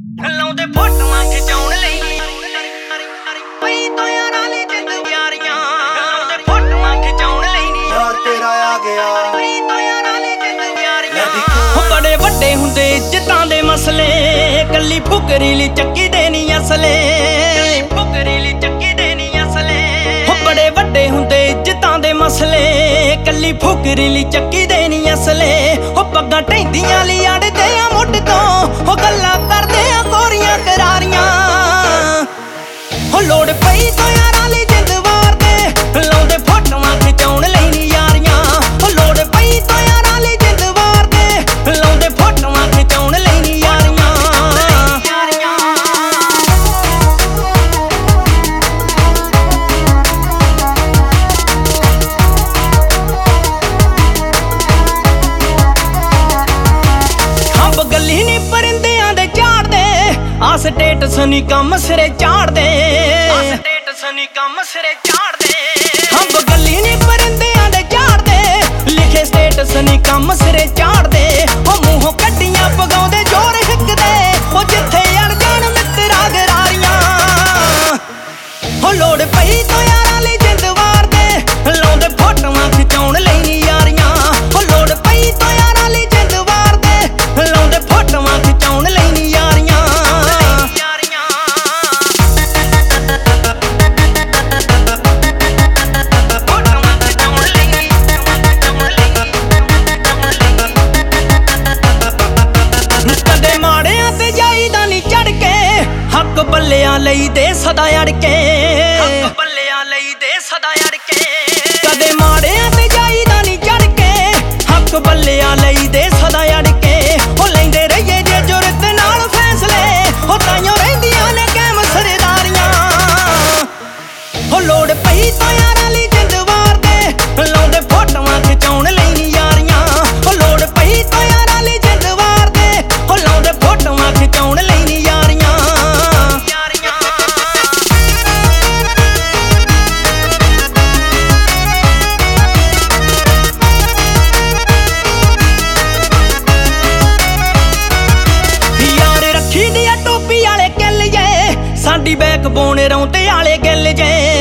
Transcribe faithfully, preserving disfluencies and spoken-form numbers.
ਲਾਉਂਦੇ ਫੋਟੋਆਂ ਖਿਚਾਉਣ ਲਈ ਪਈ ਤੋਂ ਯਾਰਾਂ ਲਈ ਜਿੰਦ ਯਾਰੀਆਂ ਲਾਉਂਦੇ ਫੋਟੋਆਂ ਖਿਚਾਉਣ ਲਈ ਨੀ ਯਾਰ ਤੇਰਾ ਆ ਗਿਆ ਪਈ ਤੋਂ ਯਾਰਾਂ ਲਈ ਜਿੰਦ ਯਾਰੀਆਂ ਹੋ ਬੜੇ ਵੱਡੇ ਹੁੰਦੇ ਇੱਜ਼ਤਾਂ ਦੇ ਮਸਲੇ ਕੱਲੀ ਫੁਕਰੀ ਲਈ ਚੱਕੀ ਦੇ ਨੀ ਅਸਲੇ ਕੱਲੀ ਫੁਕਰੀ ਲਈ ਚੱਕੀ ਦੇ ਨੀ ਅਸਲੇ ਹੋ ਬੜੇ ਵੱਡੇ ਹੁੰਦੇ ਇੱਜ਼ਤਾਂ ਦੇ ਮਸਲੇ ਕੱਲੀ ਫੁਕਰੀ ਲਈ ਚੱਕੀ ਦੇ ਨੀ ਅਸਲੇ ਹੋ ਪੱਗਾਂ ਢੈਂਦੀਆਂ ਲਈ ਅੜਦੇ ਆ ਮੁੱਢ ਤੋਂ ਹੋ ਗੱਲਾਂ ਕਰਦੇ ਆ ਕੋਰੀਆਂ ਕਰਾਰੀਆਂ ਹੋ ਲੋੜ ਪਈ ਤੋਂ ਯਾਰਾਂ ਲਈ ਜਿੰਦ ਵਾਰਦੇ ਲਾਉਂਦੇ ਫੋਟੋਆਂ ਖਿਚਾਉਣ ਲਈ ਨੀ ਯਾਰੀਆਂ ਹੋ ਲੋੜ ਪਈ ਤੋਂ ਯਾਰਾਂ ਲਈ ਜਿੰਦ ਵਾਰਦੇ ਲਾਉਂਦੇ ਫੋਟੋਆਂ ਖਿਚਾਉਣ ਲਈ ਨੀ ਯਾਰੀਆਂ ਖੰਭ ਗੱਲੀ ਨੀ ਪਰਿੰਦਿਆਂ ਦੇ ਝਾੜਦੇ ਆ ਸਟੇਟਸ ਨੀ ਕੰਮ ਸਿਰੇ ਝਾੜਦੇ ਆ ਸਟੇਟਸ ਨੀ ਕੰਮ ਸਿਰੇ ਝਾੜਦੇ ਖੰਭ ਗੱਲੀ ਨੀ ਪਰਿੰਦਿਆਂ ਦੇ ਝਾੜਦੇ ਲਿਖੇ ਸਟੇਟਸ ਨੀ ਕੰਮ ਸਿਰੇ ਝਾੜਦੇ ਉਹ ਮੂੰਹੋਂ ਕੱਢੀਆਂ ਪਗਾਉਂਦੇ ਜੋਰ ਹਿੱਕਦੇ ਉਹ ਜਿੱਥੇ ਅੜ ਜਾਣ ਮਿੱਤਰਾ ਗਰਾਰੀਆਂ ਹੋ ਲੋੜ ਪਈ ਤੋਂ ਯਾਰਾਂ ਲਈ ਜਿੰਦ ਵਾਰਦੇ ਲਾਉਂਦੇ ਫੋਟੋਆਂ ਖਿਚਾਉਣ ਲਈ ਨੀ ਯਾਰੀਆਂ ਹੋ ਲੋੜ ਪਈ ਤੋਂ ਯਾਰਾਂ ਲਈ ਜਿੰਦ ਵਾਰਦੇ ਲਾਉਂਦੇ ਫੋਟੋਆਂ ਖਿਚਾਉਣ ਲਈ ਨੀ ਯਾਰੀਆਂ ਕਦੇ ਮਾੜਿਆਂ ਤੇ ਜਾਈਦਾ ਨੀ ਚੜ ਕੇ ਹੱਕ ਬੱਲਿਆਂ ਲਈ ਦੇ ਸਦਾ ਅੜ ਕੇ ਹੱਕ ਬੱਲਿਆਂ ਲਈ ਦੇ ਸਦਾ ਅੜ ਕੇ ਕਦੇ ਮਾੜਿਆਂ ਤੇ ਜਾਈਦਾ ਨੀ ਚੜ ਕੇ ਹੱਕ ਬੱਲਿਆਂ ਲਈ ਦੇ ਸਦਾ ਅੜ ਕੇ ਉਹ ਲੈਂਦੇ ਰਹੀਏ ਜੇ ਜੁਰਤ ਨਾਲ ਫੈਸਲੇ ਉਹ ਤਾਈਓ ਰਹਿੰਦੀਆਂ ਨੇ ਕਾਇਮ ਸਰਦਾਰੀਆਂ ਉਹ ਲੋੜ ਪਈ ਤਾਂ ਯਾਰਾਂ ਲਈ ਜਿੰਦ ਵਾਰਦੇ ਲਾਉਂਦੇ ਫੋਟੋਆਂ ਖਿਚਾਉਣ ਲਈ ਨੀ ਯਾਰੀਆਂ ਉਹ ਲੋੜ ਪਈ ਤਾਂ ਯਾਰਾਂ ਲਈ ਜਿੰਦ ਵਾਰਦੇ ਉਹ ਲਾਉਂਦੇ ਫੋਟੋਆਂ ਖਿਚਾਉਣ ਲਈ ਨੀ ਯਾਰੀਆਂ ਯਾਰ ਰੱਖੀ ਦੀ ਆ ਟੋਪੀ ਵਾਲੇ ਕਿੱਲ ਜੇ ਸਾਡੀ ਬੈਕ ਬੋਨ ਰੌਂਤੇ ਵਾਲੇ ਗਿੱਲ ਜੇ